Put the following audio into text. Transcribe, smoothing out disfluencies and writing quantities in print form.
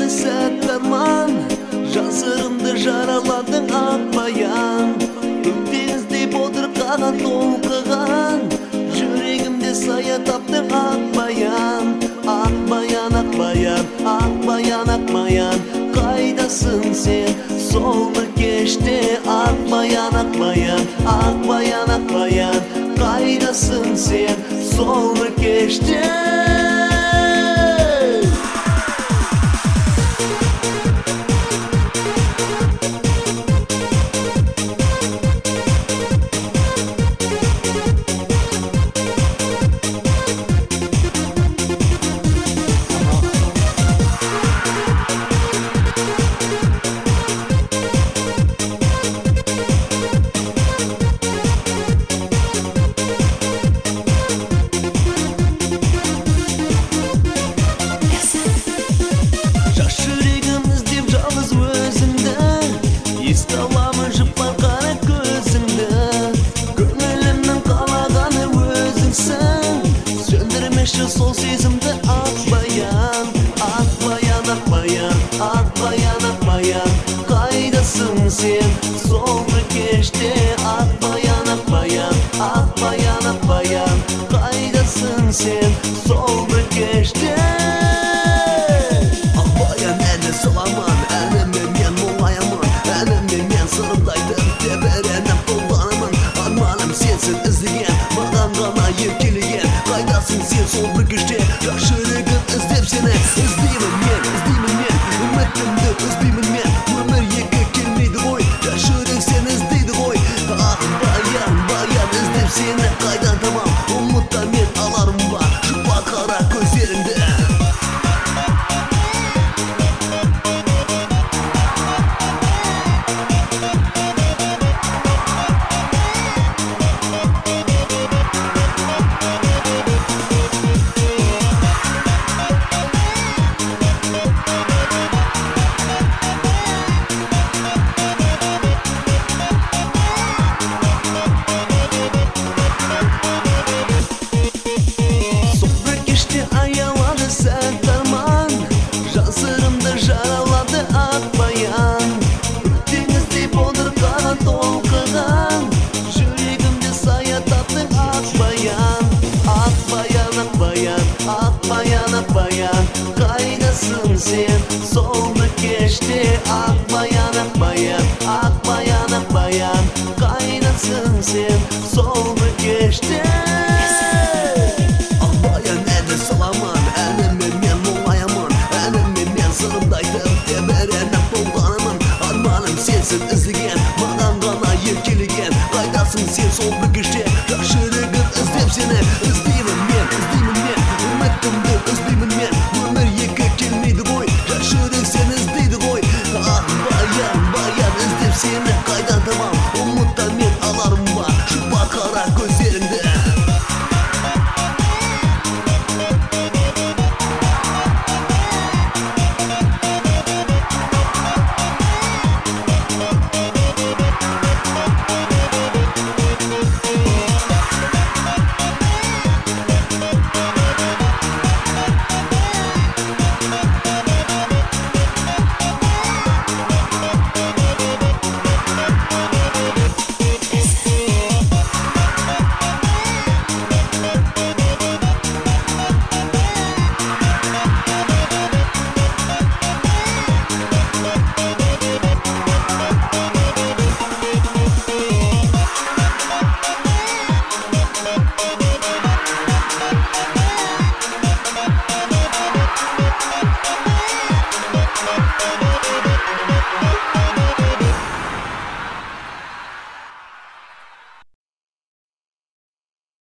Səttarman жан сырымды жараладың ақ баян Өктеңіздей бодыр қаған толқыған жүрегімде сая таптың ақ баян ақ баян ақ баян ақ баян ақ баян қайдасың сен сол бір кеште ақ баян ақ баян ақ баян ақ баян қайдасың сен сол бір кеште Сол сезімді ақ баян ақ баян ақ баян ақ баян ақ баян қайдасың сен сол бір кеште ақ баян ақ баян ақ баян ақ баян қайдасың сен сол бір кеште ақ баян әні саламан әніме мен мұңаямын әніме мен сырымдайтын тебіреніп қолданымын арманым сенсің іздеген маған ғана еркелеген қайдасың сен сол бір кеште жас жүрегім іздеп сені іздеймін мен үмітімді үзбеймін мен өмір екі келмейді ғой жас жүрек сені іздейді ғой ақ баян баян іздеп сені қайдан табам ұмытта мен аларым ба жұпар қара көздеріңді қайдасың сен сол бір кеште ақ баян ақ баян ақ баян ақ баян қайдасың сен сол бір кеште ақ баян әні саламан әніме мен мұңаямын әніме мен сырымдайтын тебіреніп толғанымын арманым сенсің іздеген маған ғана еркелеген қайдасың сен сол бір кеште жас жүрегім іздеп сені іздеймін мен үмітімді үзбеймін мен өмір екі келмейді ғой жас жүрек сені іздейді ғой ақ баян баян іздеп сені қайдан табам ұмытта мен аларым ба жұпар қара көздеріңді